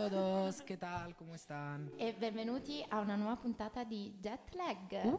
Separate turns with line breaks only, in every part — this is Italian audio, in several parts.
todos, ¿qué tal? ¿Cómo están?
E benvenuti a una nuova puntata di Jetlag.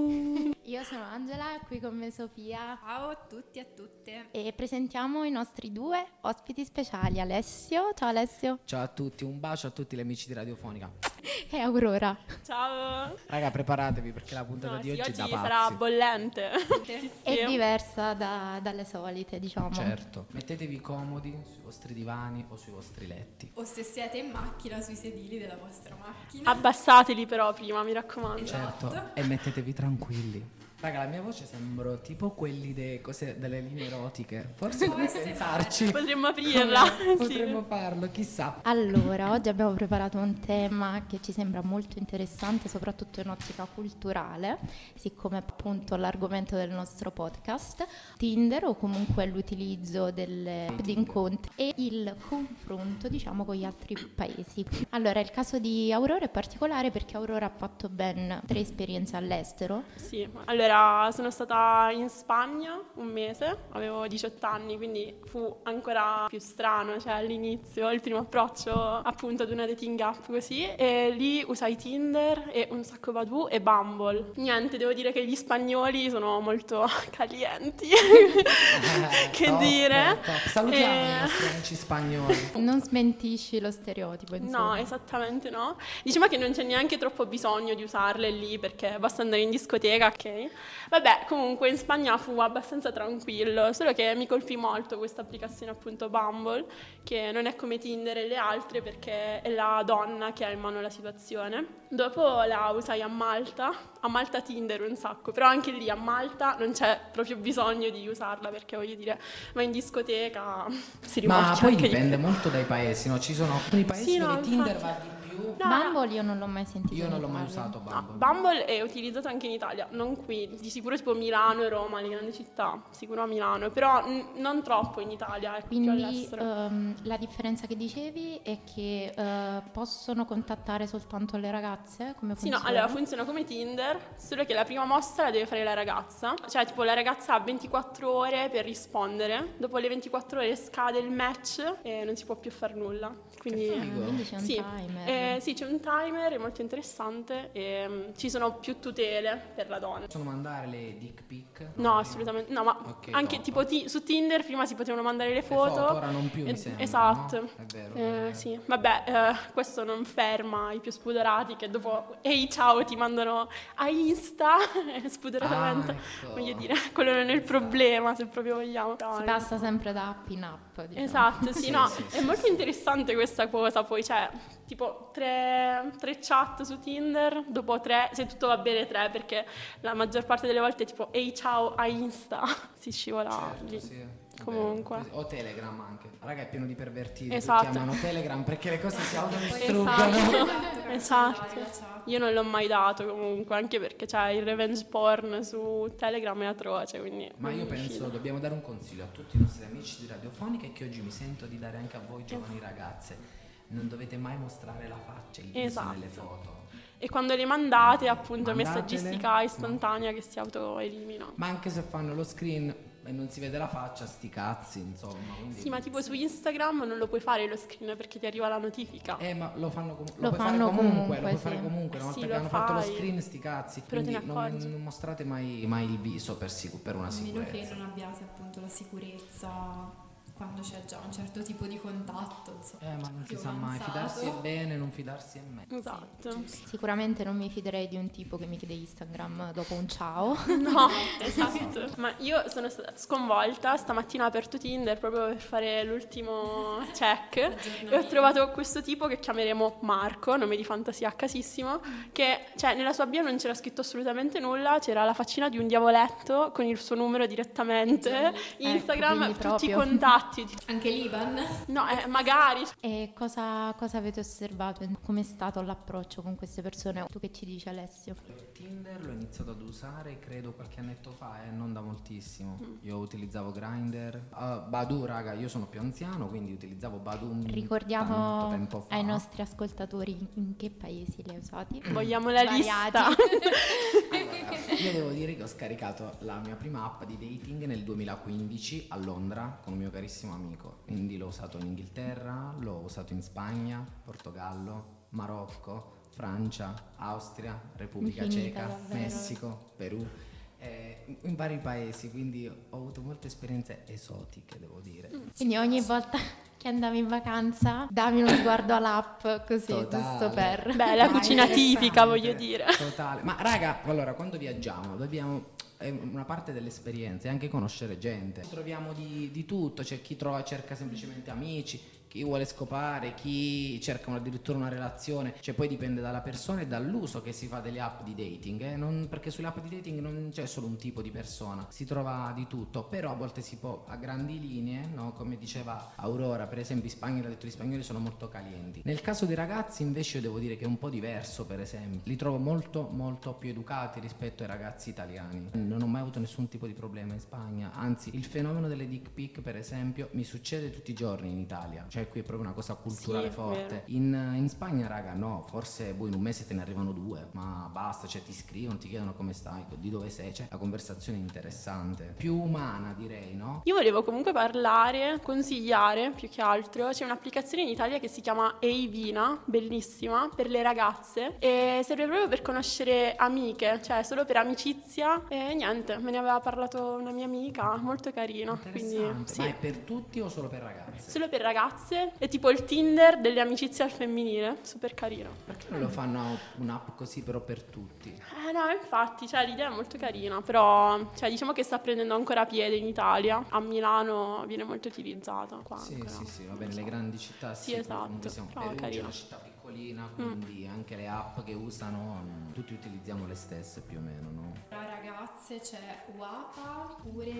Io sono Angela, qui con me Sofia.
Ciao a tutti e a tutte.
E presentiamo i nostri due ospiti speciali, Alessio. Ciao Alessio.
Ciao a tutti, un bacio a tutti gli amici di Radiofonica.
E Aurora.
Ciao.
Raga, preparatevi perché la puntata di oggi è da pazzi.
Sarà bollente.
È diversa dalle solite, diciamo.
Certo, mettetevi comodi sui vostri divani o sui vostri letti.
O se siete in macchina, sui sedili della vostra macchina.
Abbasateli però prima, mi raccomando.
Esatto.
Certo, e mettetevi tranquilli. Raga, la mia voce sembro tipo quelli delle linee erotiche. Forse
Può
dovrei
essere
pensarci.
Potremmo aprirla.
Potremmo farlo, chissà.
Allora, oggi abbiamo preparato un tema che ci sembra molto interessante, soprattutto in ottica culturale, siccome appunto l'argomento del nostro podcast, Tinder o comunque l'utilizzo delle app di incontri e il confronto, diciamo, con gli altri paesi. Allora, il caso di Aurora è particolare perché Aurora ha fatto ben 3 esperienze all'estero.
Sì, allora sono stata in Spagna un mese, avevo 18 anni, quindi fu ancora più strano, cioè all'inizio, il primo approccio appunto ad una dating app così, e lì usai Tinder e un sacco Badoo e Bumble. Niente, devo dire che gli spagnoli sono molto calienti, che
Top,
dire.
top. Salutiamo i nostri amici spagnoli.
Non smentisci lo stereotipo, insomma.
No, esattamente no. Diciamo che non c'è neanche troppo bisogno di usarle lì perché basta andare in discoteca, ok? Vabbè, comunque in Spagna fu abbastanza tranquillo, solo che mi colpì molto questa applicazione appunto Bumble, che non è come Tinder e le altre perché è la donna che ha in mano la situazione. Dopo la usai a Malta Tinder un sacco, però anche lì a Malta non c'è proprio bisogno di usarla perché voglio dire, vai in discoteca, si
Ma
rimorchia
poi
anche di
dipende
più.
molto dai paesi, no? Ci sono alcuni paesi
Sì, no,
dove Tinder
infatti.
va di più.
No,
Bumble io non l'ho mai sentito.
Io
in
non l'ho mai
Italia.
usato
No,
Bumble.
Bumble è utilizzato anche in Italia, non qui, di sicuro tipo Milano e Roma, le grandi città, sicuro a Milano, però non troppo in Italia, ecco, più
Quindi
all'estero.
la differenza che dicevi è che possono contattare soltanto le ragazze? Come
Sì, no,
funziona?
allora funziona come Tinder, solo che la prima mossa la deve fare la ragazza, cioè tipo la ragazza ha 24 ore per rispondere, dopo le 24 ore scade il match e non si può più fare nulla. Quindi,
Che figo.
Quindi c'è un
sì,
timer.
sì, c'è un timer, è molto interessante e ci sono più tutele per la donna.
Possono mandare le dick pic?
No, assolutamente no, ma
Ok,
anche
top.
tipo su Tinder prima si potevano mandare le
Le foto,
foto.
ora non più, mi sembra,
Esatto.
no? È vero.
Sì, vabbè, questo non ferma i più spudorati che dopo ehi ciao ti mandano a Insta spudoratamente.
ecco.
Voglio dire, quello non è il problema se proprio vogliamo.
Si passa sempre da app in app, diciamo.
Esatto, sì,
Sì,
no,
sì,
è
sì,
molto interessante questa cosa, poi c'è tipo tre chat su Tinder, dopo 3, se tutto va bene 3, perché la maggior parte delle volte tipo ehi ciao a Insta, si scivola
Certo,
lì.
sì, è
Comunque.
vero. O Telegram anche. Raga, è pieno di pervertiti.
Esatto.
Tutti amano Telegram perché le cose si autodistruggono.
Esatto. Io non l'ho mai dato comunque, anche perché c'è il revenge porn su Telegram è atroce, quindi
Ma io
non mi
penso
fido.
dobbiamo dare un consiglio a tutti i nostri amici di Radiofonica e che oggi mi sento di dare anche a voi giovani ragazze. Non dovete mai mostrare la faccia, il viso
Esatto.
nelle foto.
E quando le mandate, appunto,
Mandatele.
messaggistica istantanea che si autoelimina.
Ma anche se fanno lo screen e non si vede la faccia, sti cazzi, insomma. Quindi...
Sì, ma tipo su Instagram non lo puoi fare lo screen perché ti arriva la notifica.
Ma lo fanno
Lo
puoi fare
fanno
comunque, lo puoi
sì.
fare comunque, una volta
Sì,
che
lo
hanno fatto lo
fai.
screen, sti cazzi.
Però te
Quindi
ne
non
accorgi.
mostrate mai il viso per una
A meno che
sicurezza.
non abbiate appunto la sicurezza quando c'è già un certo tipo di contatto, insomma.
Ma non si
più
sa mai,
avanzato.
fidarsi è bene, non fidarsi è meglio.
Esatto.
Sicuramente non mi fiderei di un tipo che mi chiede Instagram dopo un ciao.
No, esatto. Ma io sono stata sconvolta, stamattina ho aperto Tinder proprio per fare l'ultimo check e ho trovato questo tipo che chiameremo Marco, nome di fantasia a casissimo, che cioè nella sua bio non c'era scritto assolutamente nulla, c'era la faccina di un diavoletto con il suo numero direttamente, Instagram,
quindi
tutti i
proprio.
contatti.
Anche l'Iban?
No, magari.
E cosa avete osservato? Com'è stato l'approccio con queste persone? Tu che ci dici, Alessio?
Tinder l'ho iniziato ad usare credo qualche annetto fa e non da moltissimo. Io utilizzavo Grindr, Badoo, raga, io sono più anziano quindi utilizzavo Badoo tanto
Ricordiamo
tempo fa.
ai nostri ascoltatori in che paesi li hai usati.
Vogliamo la
Svariati.
lista.
Allora, io devo dire che ho scaricato la mia prima app di dating nel 2015 a Londra con un mio carissimo amico, quindi l'ho usato in Inghilterra, l'ho usato in Spagna, Portogallo, Marocco, Francia, Austria, Repubblica
Infinita,
Ceca,
davvero.
Messico, Perù, in vari paesi, quindi ho avuto molte esperienze esotiche, devo dire.
Quindi ogni volta che andavi in vacanza davi uno sguardo all'app così,
Totale.
giusto per...
Beh, la
Ma
cucina
è
tipica,
interessante,
voglio dire.
Totale. Ma raga, allora, quando viaggiamo dobbiamo, è una parte dell'esperienza, è anche conoscere gente. Troviamo di tutto, c'è chi cerca semplicemente amici, chi vuole scopare, chi cerca addirittura una relazione, cioè poi dipende dalla persona e dall'uso che si fa delle app di dating, perché sulle app di dating non c'è solo un tipo di persona, si trova di tutto, però a volte si può, a grandi linee, no? Come diceva Aurora, per esempio in Spagna, l'ha detto, gli spagnoli sono molto calienti. Nel caso dei ragazzi invece io devo dire che è un po' diverso, per esempio, li trovo molto molto più educati rispetto ai ragazzi italiani. Non ho mai avuto nessun tipo di problema in Spagna, anzi il fenomeno delle dick pic, per esempio, mi succede tutti i giorni in Italia, cioè qui è proprio una cosa culturale
Sì,
forte. In Spagna, raga, no, forse in un mese te ne arrivano 2, ma basta, cioè ti scrivono, ti chiedono come stai, di dove sei, cioè la conversazione è interessante, più umana, direi, no?
Io volevo comunque parlare, consigliare più che altro, c'è un'applicazione in Italia che si chiama Eivina, bellissima, per le ragazze, e serve proprio per conoscere amiche, cioè solo per amicizia, e niente, me ne aveva parlato una mia amica, molto carina, quindi
Interessante.
sì.
Ma è per tutti o solo per ragazze?
Solo per ragazze, è tipo il Tinder delle amicizie al femminile, super carino.
Perché non lo fanno un'app così però per tutti?
No, infatti, cioè, l'idea è molto carina, però cioè, diciamo che sta prendendo ancora piede in Italia. A Milano viene molto utilizzata. Qua
Sì,
ancora.
sì, sì, va
Non
bene,
so.
le grandi città
Sì,
sì,
esatto.
comunque siamo
Però
Perugia è
carino.
una città piccolina, quindi anche le app che usano, tutti utilizziamo le stesse più o meno, no?
Tra ragazze c'è Wapa oppure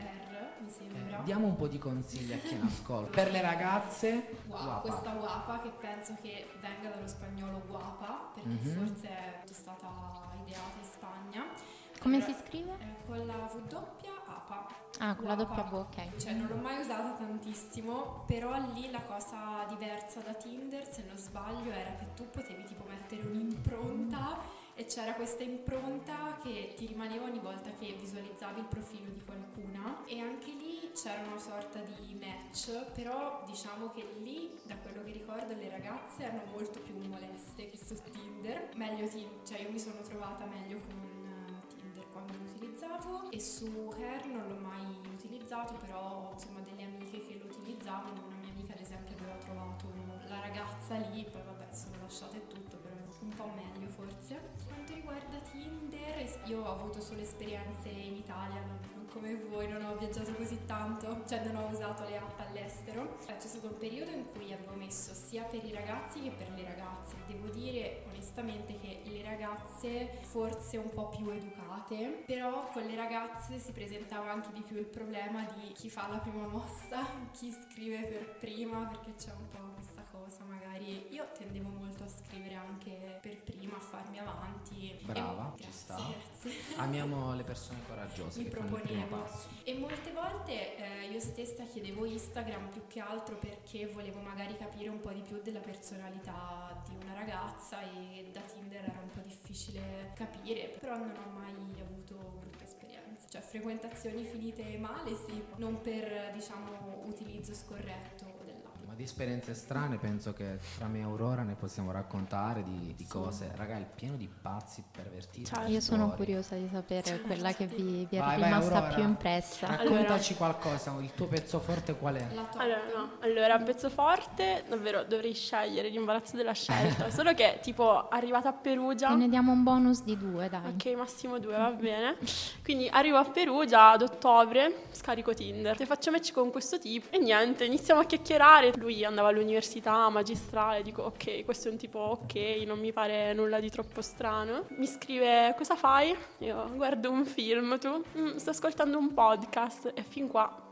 R, mi sembra.
Diamo un po' di consigli a chi ne ascolta. Per le ragazze, guapa.
Questa Wapa che penso che venga dallo spagnolo guapa, perché forse è stata ideata in Spagna.
Come
Allora,
si scrive?
Con la W APA.
Ah, con la
Wapa.
W, ok.
Cioè non l'ho mai usata tantissimo, però lì la cosa diversa da Tinder, se non sbaglio, era che tu potevi tipo mettere un'impronta e c'era questa impronta che ti rimaneva ogni volta che visualizzavi il profilo di qualcuna, e anche lì c'era una sorta di match, però diciamo che lì, da quello che ricordo, le ragazze erano molto più moleste che su Tinder. Meglio cioè io mi sono trovata meglio con Tinder quando l'ho utilizzato, e su Hair non l'ho mai utilizzato, però insomma delle amiche che lo utilizzavano, una mia amica ad esempio aveva trovato la ragazza lì, poi vabbè sono lasciate tutto, però un po' meglio forse. Quanto riguarda Tinder, io ho avuto solo esperienze in Italia, non come voi, non ho viaggiato così tanto, cioè non ho usato le app all'estero. C'è stato un periodo in cui avevo messo sia per i ragazzi che per le ragazze. Devo dire onestamente che le ragazze forse un po' più educate, però con le ragazze si presentava anche di più il problema di chi fa la prima mossa, chi scrive per prima, perché c'è un po' questa cosa, magari io tendevo molto a scrivere anche per prima, a farmi avanti.
Brava,
Grazie,
ci sta.
grazie.
Amiamo le persone coraggiose
Mi
che fanno il primo
proponevo.
passo.
E molte volte io stessa chiedevo Instagram più che altro perché volevo magari capire un po' di più della personalità di una ragazza, e da Tinder era un po' difficile capire, però non ho mai avuto brutte esperienze. Cioè frequentazioni finite male sì, non per diciamo utilizzo scorretto dell'app.
Ma di esperienze strane penso che tra me e Aurora ne possiamo raccontare di cose. Raga, è pieno di pazzi pervertiti.
Certo.
Io sono
storie.
curiosa di sapere quella che vi è
Vai,
rimasta
Aurora.
più impressa.
Raccontaci qualcosa, il tuo pezzo forte qual è?
La top.
Allora, un pezzo forte, davvero dovrei scegliere, l'imbarazzo della scelta, solo che tipo arrivata a Perugia.
Te ne diamo un bonus di 2, dai.
Ok, massimo 2, va bene. Quindi arrivo a Perugia ad ottobre, scarico Tinder. Se faccio match con questo tipo e niente, iniziamo a chiacchierare. Lui andava all'università magistrale, dico ok, questo è un tipo ok, non mi pare nulla di troppo strano. Mi scrive cosa fai? Io guardo un film, tu? Sto ascoltando un podcast, e fin qua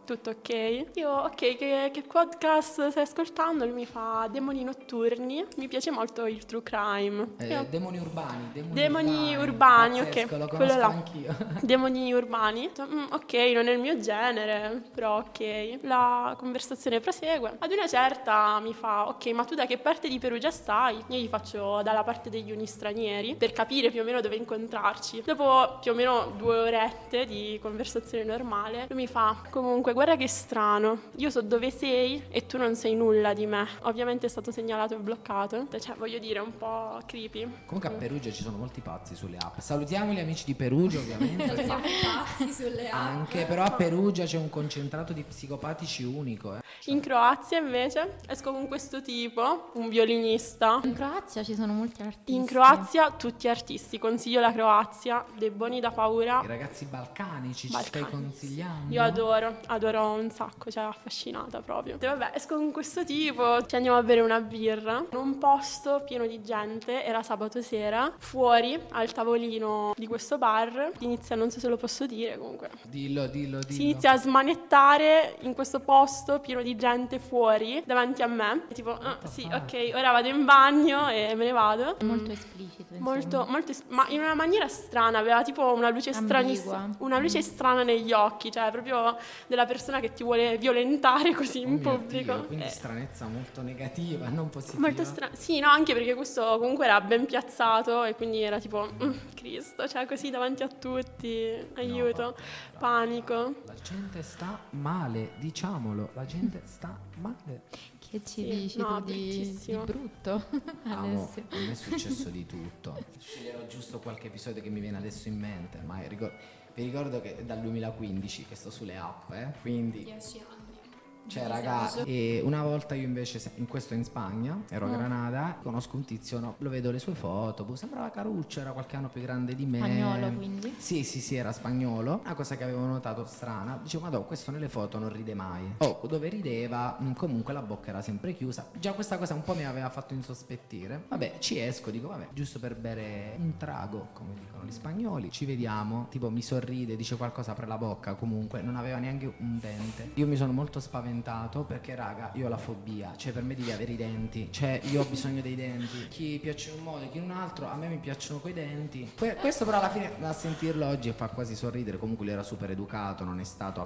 Tutto ok? Io, ok, che podcast stai ascoltando? Lui mi fa Demoni notturni. Mi piace molto il true crime.
Demoni urbani.
Demoni urbani,
Pazzesco,
ok.
lo
Quello
conosco
là.
anch'io.
Demoni urbani. Ok, non è il mio genere, però ok. La conversazione prosegue. Ad una certa mi fa, ok, ma tu da che parte di Perugia stai? Io gli faccio dalla parte degli uni stranieri per capire più o meno dove incontrarci. Dopo più o meno 2 orette di conversazione normale, lui mi fa, comunque guarda che strano, io so dove sei e tu non sai nulla di me. Ovviamente è stato segnalato e bloccato, cioè voglio dire un po' creepy.
Comunque a Perugia ci sono molti pazzi sulle app. Salutiamo gli amici di Perugia, ovviamente.
Siamo pazzi sulle app.
Anche, però a Perugia c'è un concentrato di psicopatici unico.
In Croazia invece esco con questo tipo, un violinista.
In Croazia ci sono molti artisti.
In Croazia tutti artisti, consiglio la Croazia, dei buoni da paura.
I ragazzi balcanici, ci stai consigliando?
Io adoro un sacco, cioè affascinata proprio. E vabbè, esco con questo tipo, ci andiamo a bere una birra in un posto pieno di gente, era sabato sera, fuori al tavolino di questo bar, inizia, non so se lo posso dire comunque.
Dillo.
Si inizia a smanettare in questo posto pieno di gente fuori davanti a me. E tipo, sì, ok, ora vado in bagno e me ne vado.
Molto esplicito.
Molto, ma in una maniera strana, aveva tipo una luce stranissima, una luce strana negli occhi, cioè proprio della persona che ti vuole violentare così in pubblico.
Dio, quindi stranezza molto negativa, non positiva.
Molto strana. Sì, no, anche perché questo comunque era ben piazzato e quindi era tipo, Cristo, cioè così davanti a tutti, aiuto, panico.
La gente sta male, diciamolo, la gente sta male.
Che ci dici tu di brutto?
Amo, a me è successo di tutto. Sceglierò giusto qualche episodio che mi viene adesso in mente, ma vi ricordo che è dal 2015 che sto sulle app, quindi
10 anni.
cioè ragazzi, e una volta io invece in Spagna, ero a Granada, conosco un tizio, no, lo vedo le sue foto, sembrava caruccio, era qualche anno più grande di me.
Spagnolo quindi?
Sì, era spagnolo. Una cosa che avevo notato strana, dicevo, ma questo nelle foto non ride mai. Dove rideva, comunque la bocca era sempre chiusa. Già questa cosa un po' mi aveva fatto insospettire. Vabbè, ci esco, dico vabbè, giusto per bere un trago, come dicono gli spagnoli. Ci vediamo, tipo mi sorride, dice qualcosa, apre la bocca, comunque non aveva neanche un dente. Io mi sono molto spaventato perché raga, io ho la fobia, cioè per me devi avere i denti, cioè io ho bisogno dei denti. Chi piace in un modo, chi in un altro, a me mi piacciono coi denti. Questo però alla fine, a sentirlo oggi, fa quasi sorridere. Comunque lui era super educato, non è stato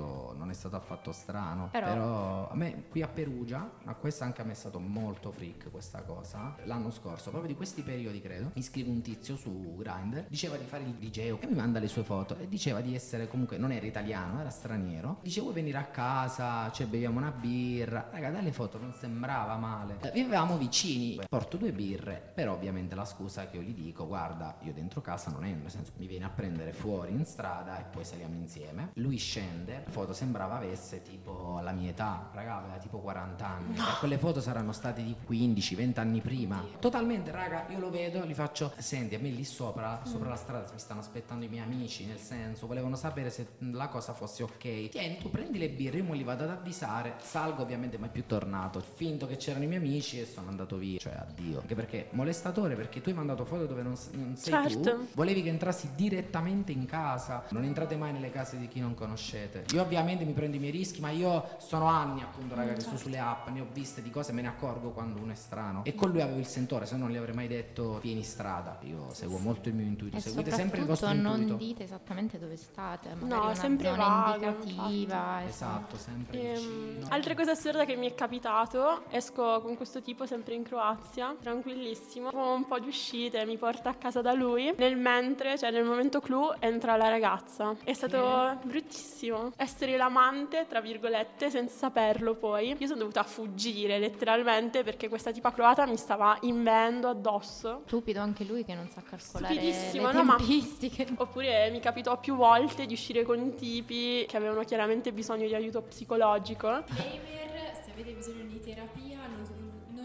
affatto strano. Però a me qui a Perugia, ma questa anche a me è stato molto freak questa cosa. L'anno scorso, proprio di questi periodi credo, mi scrive un tizio su Grindr, diceva di fare il DJ e mi manda le sue foto e diceva di essere, comunque non era italiano, era straniero. Dice vuoi venire a casa, cioè beviamo una birra. Raga, dalle foto non sembrava male. Vivevamo vicini, porto 2 birre, però ovviamente la scusa che io gli dico, guarda, io dentro casa non entro, nel senso mi viene a prendere fuori in strada e poi saliamo insieme. Lui scende, la foto sembrava avesse tipo la mia età, raga, aveva tipo 40 anni. No. Quelle foto saranno state di 15-20 anni prima. Totalmente, raga, io lo vedo, gli faccio, senti, a me lì sopra la strada mi stanno aspettando i miei amici, nel senso, volevano sapere se la cosa fosse ok. Tieni, tu prendi le birre, io mo li vado ad avvisare, salgo ovviamente mai più tornato, finto che c'erano i miei amici e sono andato via, cioè addio. Anche perché molestatore, perché tu hai mandato foto dove non sei tu, volevi che entrassi direttamente in casa, non entrate mai nelle case di chi non conoscete. Io ovviamente mi prendo i miei rischi, ma io sono anni appunto raga che sto sulle app, ne ho viste di cose, me ne accorgo quando uno è strano e con lui avevo il sentore, se no non gli avrei mai detto vieni in strada. Io seguo molto il mio intuito, seguite sempre il vostro intuito.
Non dite esattamente dove state, magari
no,
una
sempre
zona indicativa.
Esatto, sempre vicino.
Altra cosa assurda che mi è capitato, esco con questo tipo sempre in Croazia, tranquillissimo, un po' di uscite, mi porta a casa da lui, nel momento clou entra la ragazza. È stato bruttissimo essere l'amante, tra virgolette, senza saperlo poi. Io sono dovuta fuggire letteralmente perché questa tipa croata mi stava inveendo addosso.
Stupido anche lui che non sa calcolare le
no,
tempistiche.
Oppure mi capitò più volte di uscire con tipi che avevano chiaramente bisogno di aiuto psicologico.
Gamer, se avete bisogno di terapia, non utilizzate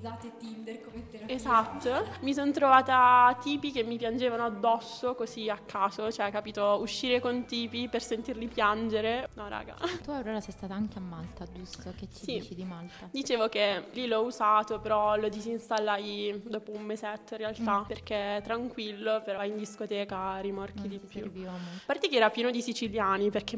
utilizzate Tinder come terapia.
Esatto, mi sono trovata tipi che mi piangevano addosso così a caso, cioè capito, uscire con tipi per sentirli piangere, no raga.
Tu Aurora sei stata anche a Malta, giusto? Che ci
Sì.
dici di Malta?
Dicevo che lì l'ho usato, però lo disinstallai dopo un mesetto in realtà, perché è tranquillo, però vai in discoteca rimorchi di più.
Serviva molto.
A parte che era pieno di siciliani, perché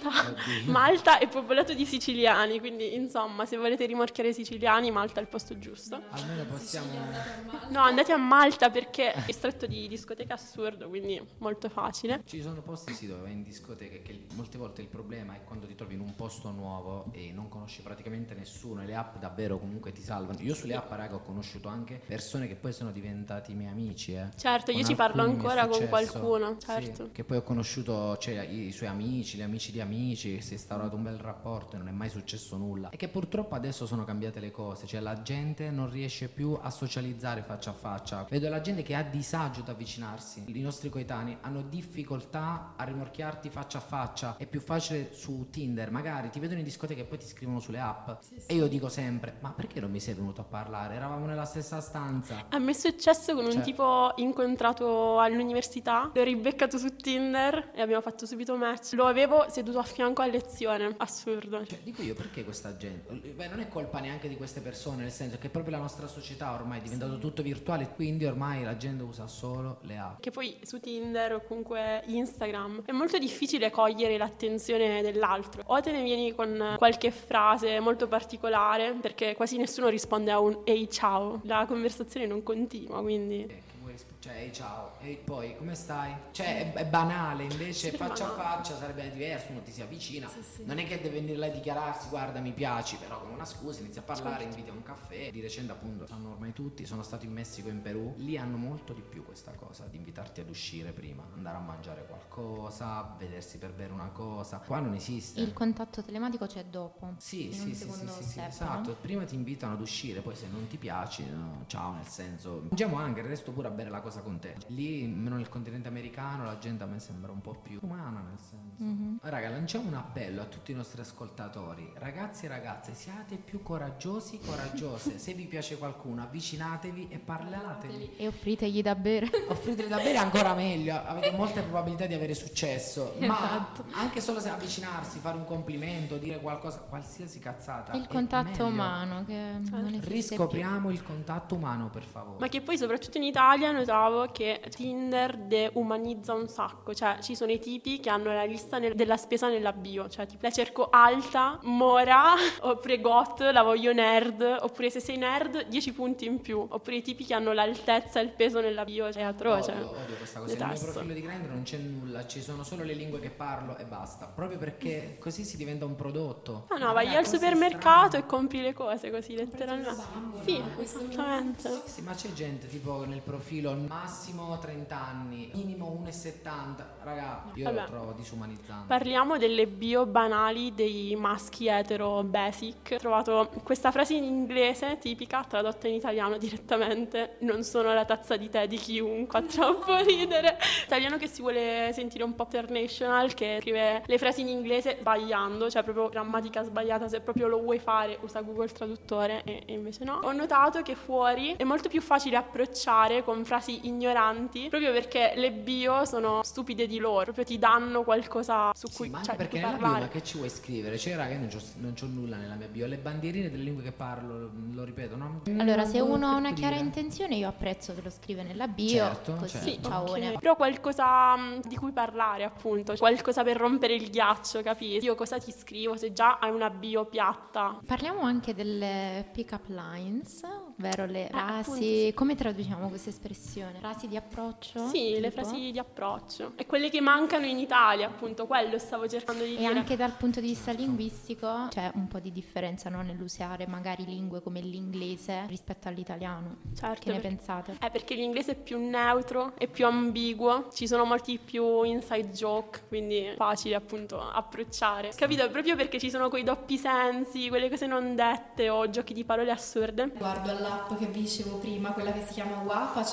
Malta è popolato di siciliani, quindi insomma se volete rimorchiare i siciliani, Malta è il posto giusto.
Almeno possiamo...
No, andate a Malta perché è stretto di discoteche assurdo, quindi molto facile.
Ci sono posti sì dove vai in discoteca che molte volte il problema è quando ti trovi in un posto nuovo e non conosci praticamente nessuno e le app davvero comunque ti salvano. Io sulle app raga ho conosciuto anche persone che poi sono diventati miei amici.
Certo,
Con
io ci parlo
alcuni mi è
ancora con
successo,
qualcuno,
sì,
certo.
che poi ho conosciuto, cioè, i suoi amici, gli amici di amici, si è instaurato un bel rapporto e non è mai successo nulla. E che purtroppo adesso sono cambiate le cose, cioè la gente non riesce più a socializzare faccia a faccia. Vedo la gente che ha disagio ad avvicinarsi. I nostri coetanei hanno difficoltà a rimorchiarti faccia a faccia. È più facile su Tinder, magari ti vedono in discoteca e poi ti scrivono sulle app. E io dico sempre, ma perché non mi sei venuto a parlare? Eravamo nella stessa stanza.
A me è successo con un
Cioè-
tipo incontrato all'università, l'ho ribeccato su Tinder e abbiamo fatto subito match. Lo avevo seduto a fianco a lezione, assurdo.
Cioè, dico io, perché questa gente? Beh, non è colpa neanche di queste persone, nel senso che proprio la nostra società ormai è diventato tutto virtuale, quindi ormai la gente usa solo le app.
Che poi su Tinder o comunque Instagram è molto difficile cogliere l'attenzione dell'altro. O te ne vieni con qualche frase molto particolare, perché quasi nessuno risponde a un ehi ciao, la conversazione non continua, quindi...
Che vuoi cioè, ehi ciao, e poi come stai? Cioè, è banale, invece
Sì,
faccia
ma
a
no.
faccia sarebbe diverso, uno ti si avvicina. Non è che deve venire là a dichiararsi, guarda mi piaci, però con una scusa inizia a parlare, inviti a un caffè. Di recente appunto sanno ormai tutti, sono stato in Messico e in Perù, lì hanno molto di più questa cosa di invitarti ad uscire prima, andare a mangiare qualcosa, vedersi per bere una cosa. Qua non esiste.
Il contatto telematico c'è dopo.
Sì,
in
sì,
un
sì,
secondo
sì, sì,
step,
esatto.
no?
Prima ti invitano ad uscire, poi se non ti piaci, no, ciao, nel senso. Mangiamo anche, resto pure a bere la cosa con te. Lì, meno nel continente americano, la gente a me sembra un po' più umana, nel senso. Raga, lanciamo un appello a tutti i nostri ascoltatori. Ragazzi e ragazze, siate più coraggiosi, coraggiose. Se vi piace qualcuno, avvicinatevi e parlatevi.
E offritegli da bere.
Offriteli da bere ancora meglio, avete molte probabilità di avere successo. Ma
Esatto.
anche solo se avvicinarsi, fare un complimento, dire qualcosa, qualsiasi cazzata.
Il
è
contatto
meglio.
umano che non esiste
Riscopriamo il contatto umano, per favore.
Ma che poi soprattutto in Italia notavo che Tinder deumanizza un sacco, cioè ci sono i tipi che hanno la lista della spesa nella bio, cioè tipo la cerco alta, mora, oppure got, la voglio nerd, oppure se sei nerd 10 punti in più, oppure i tipi che hanno l'altezza e il peso nella bio, cioè è atroce.
Odio questa cosa. Nel mio
Detesto.
profilo di Grindr non c'è nulla, ci sono solo le lingue che parlo e basta. Proprio perché così si diventa un prodotto.
No, vai
Raga,
al
cose
supermercato
strane.
e compri le cose così letteralmente. Sì, esattamente.
Sì, ma c'è gente tipo nel profilo massimo 30 anni, minimo 1,70. Raga, io
Vabbè.
lo trovo disumanizzante.
Parliamo delle bio banali dei maschi etero basic. Ho trovato questa frase in inglese tipica, tradotta in italiano direttamente: non sono la tazza di tè di chiunque, fa troppo ridere. Italiano che si vuole sentire un po' international, che scrive le frasi in inglese sbagliando, cioè proprio grammatica sbagliata. Se proprio lo vuoi fare usa Google Traduttore e invece no. Ho notato che fuori è molto più facile approcciare con frasi ignoranti, proprio perché le bio sono stupide di loro, proprio ti danno qualcosa su
Sì,
cui,
ma anche
cioè,
perché
di cui
nella bio,
parlare.
ma che ci vuoi scrivere? Cioè, raga, io non c'ho nulla nella mia bio. Le bandierine delle lingue che parlo, lo ripeto, no?
Allora, se
Non
uno ha
che
una
dire.
chiara intenzione, io apprezzo che lo scrive nella bio.
Certo,
Così,
certo.
Sì,
ciaone.
ok. Però qualcosa di cui parlare, appunto, qualcosa per rompere il ghiaccio, capisci? Io cosa ti scrivo se già hai una bio piatta?
Parliamo anche delle pick-up lines, ovvero le
appunto,
frasi.
sì.
Come traduciamo questa espressione? Frasi di approccio?
Sì, le
tipo?
frasi di approccio. E quelle che mancano in Italia, appunto, quello stavo cercando di
E
dire.
anche dal punto di vista linguistico c'è un po' di differenza, no? Nell'usare magari lingue come l'inglese rispetto all'italiano.
Certo,
Che ne
perché-
pensate?
Perché l'inglese è più neutro, è più ambiguo, ci sono molti più inside joke, quindi è facile appunto approcciare. Capito? Proprio perché ci sono quei doppi sensi, quelle cose non dette o giochi di parole assurde.
Guardo all'app che vi dicevo prima, quella che si chiama WAPA, c'è la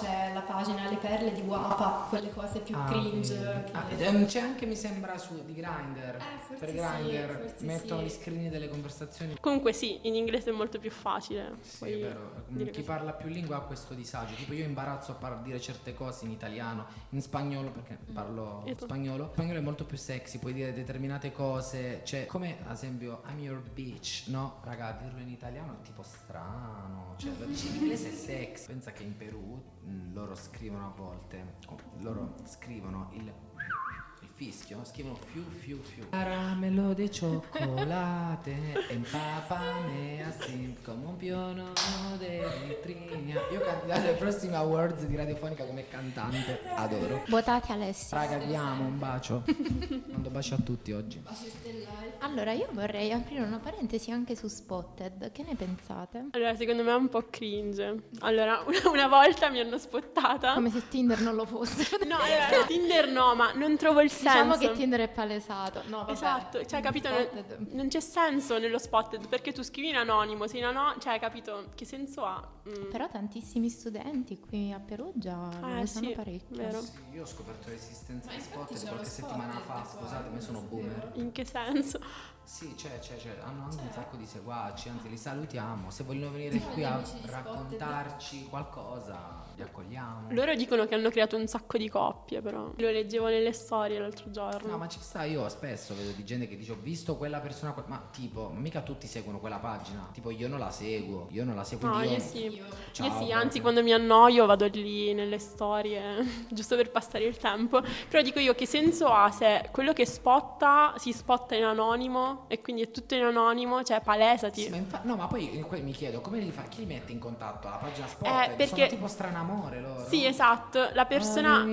pagina Le perle di Guapa, quelle cose più cringe.
C'è anche, mi sembra, di Grindr.
Forse
Per
sì,
Grindr
forse
mettono
sì.
gli screen delle conversazioni.
Comunque sì, in inglese è molto più facile.
Sì,
Puoi
è vero.
dire
Chi
così.
parla più lingua ha questo disagio. Tipo io imbarazzo a dire certe cose in italiano, in spagnolo, perché parlo
E tu?
spagnolo. Il spagnolo è molto più sexy, puoi dire determinate cose. Cioè, come ad esempio I'm your bitch, no? Raga, dirlo in italiano è tipo strano. Cioè, lo dici in inglese è sexy. Pensa che in Perù loro scrivono a volte, loro scrivono il fischio, scrivono fiu. Caramelo de cioccolate, empapame así come un piono de vitrina. Io candidato ai prossimi awards di radiofonica come cantante, adoro.
Votate Alessia.
Raga, vi amo, un bacio. Mando bacio a tutti oggi.
Baci stellari.
Allora, io vorrei aprire una parentesi anche su Spotted. Che ne pensate?
Allora, secondo me è un po' cringe. Allora, una volta mi hanno spottata.
Come se Tinder non lo fosse.
No, allora, Tinder no, ma non trovo il senso.
Diciamo che Tinder è palesato. No, vabbè.
Esatto, cioè capito,
Spotted.
non c'è senso nello Spotted perché tu scrivi in anonimo, sei in cioè capito, che senso ha?
Però tantissimi studenti qui a Perugia lo
sì,
usano parecchio.
vero.
Sì, io ho scoperto l'esistenza
Ma
di
infatti
Spotted
c'è
qualche
lo
settimana fa,
Spotted qua,
scusate, ma sono
non
boomer.
sapevo.
In che senso?
Sì, hanno anche un sacco di seguaci, anzi li salutiamo. Se vogliono venire qui a
amici di Spotted.
raccontarci qualcosa, li accogliamo.
Loro dicono che hanno creato un sacco di coppie, però lo leggevo nelle storie l'altro giorno.
No, ma ci sta, io spesso vedo di gente che dice ho visto quella persona, ma tipo, mica tutti seguono quella pagina. Tipo io non la seguo,
No,
quindi
io sì.
Ciao,
Io sì,
proprio.
anzi quando mi annoio vado lì nelle storie, giusto per passare il tempo. Però dico io, che senso ha se quello che spotta si spotta in anonimo e quindi è tutto in anonimo, cioè palesati.
Sì, no, ma poi mi chiedo come li fa, chi li mette in contatto alla pagina Spotted?
perché-
Sono tipo stranamore loro.
Sì, esatto, la persona,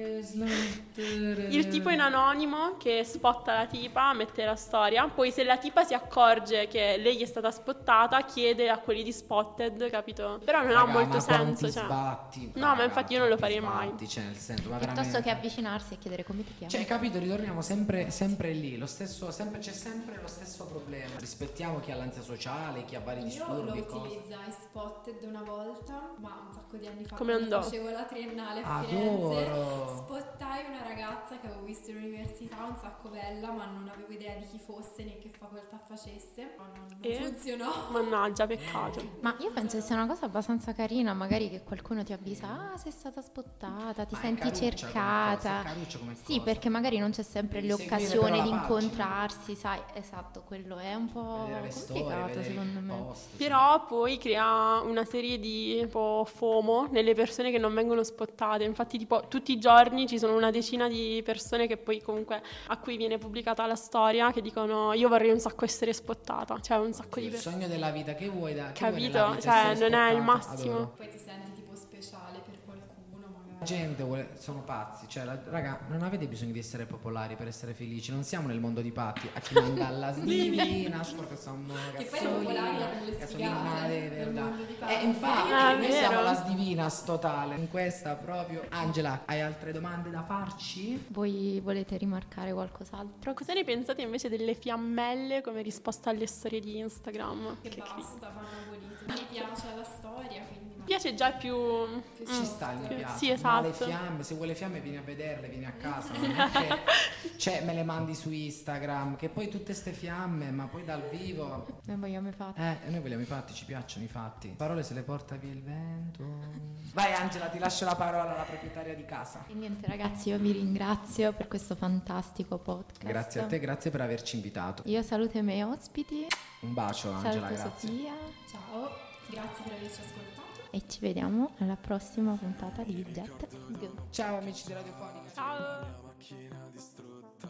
il tipo in anonimo che spotta la tipa, mette la storia, poi se la tipa si accorge che lei è stata spottata, chiede a quelli di Spotted, capito? Però non ha
Raga,
molto
ma
senso,
quanti
cioè.
sbatti,
No, ma
raga,
infatti io non lo
troppi
farei mai.
sbatti, cioè nel senso, ma
Piuttosto
veramente.
che avvicinarsi e chiedere come ti chiami.
Cioè, capito, ritorniamo sempre lì, c'è sempre lo stesso problema. Rispettiamo chi ha l'ansia sociale, chi ha vari
Io
disturbi
lo
e cose.
utilizzai Spotted una volta, ma un sacco di anni fa.
Come
quando
andò?
facevo la triennale a
Adoro.
Firenze. Spottai una ragazza che avevo visto in università, un sacco bella, ma non avevo idea di chi fosse né che facoltà facesse. Ma non
E?
funzionò.
Mannaggia, peccato.
Ma io penso che sia una cosa abbastanza carina, magari che qualcuno ti avvisa, sei stata spottata, ti
Ma è
senti
caruccia come
cercata.
cosa, è caruccia come
Sì,
cosa.
perché magari non c'è sempre
Devi seguire
l'occasione
però
di
la pagina.
incontrarsi, sai, esatto, quello è un po'
Vedere le storie,
complicato
vedere
secondo
i
me.
post,
Però poi crea una serie di tipo FOMO nelle persone che non vengono spottate. Infatti, tipo, tutti i giorni ci sono una decina di persone che poi comunque a cui viene pubblicata la storia che dicono io vorrei un sacco essere spottata. Cioè un sacco di
il
persone.
sogno della vita che vuoi da che vuoi
Capito?
nella vita?
Cioè,
Essere
non è il
spottata,
massimo.
adoro.
Poi ti senti tipo speciale per qualcuno, magari.
La gente sono pazzi, cioè raga, non avete bisogno di essere popolari per essere felici, non siamo nel mondo di patti, a chi manda la divina, sporca sommo,
Che poi i popolari erano le sfigate del mondo di Patti.
infatti,
Ah,
noi
vero?
siamo la divinas totale, in questa proprio. Angela, hai altre domande da farci?
Voi volete rimarcare qualcos'altro?
Cosa ne pensate invece delle fiammelle come risposta alle storie di Instagram?
Che basta, vanno abolite. Mi piace la storia, quindi.
Mi piace già più.
Ci sta, mi piace.
Sì,
Ma
esatto.
le fiamme, se vuoi le fiamme vieni a vederle, vieni a casa, non è che cioè, me le mandi su Instagram, che poi tutte ste fiamme, ma poi dal vivo.
Noi vogliamo i fatti.
E noi vogliamo i fatti, ci piacciono i fatti. Parole se le porta via il vento. Vai Angela, ti lascio la parola alla proprietaria di casa.
E niente ragazzi, io vi ringrazio per questo fantastico podcast.
Grazie a te, grazie per averci invitato.
Io saluto i miei ospiti,
Un bacio Angela,
saluto
grazie.
Sofia
Ciao, grazie per averci ascoltato.
e ci vediamo alla prossima puntata di Jet Go.
Ciao amici di Radiofonica.
Ciao.
Macchina distrutta.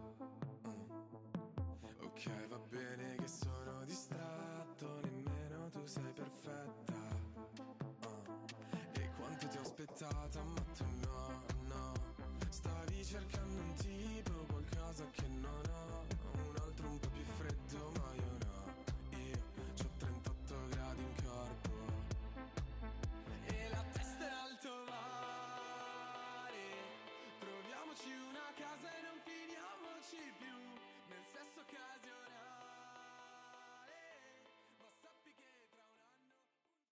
Ok, va bene che sono distratto, nemmeno tu sei perfetta. E quanto ti ho aspettata, ma tu no, no. Stavi cercando un tipo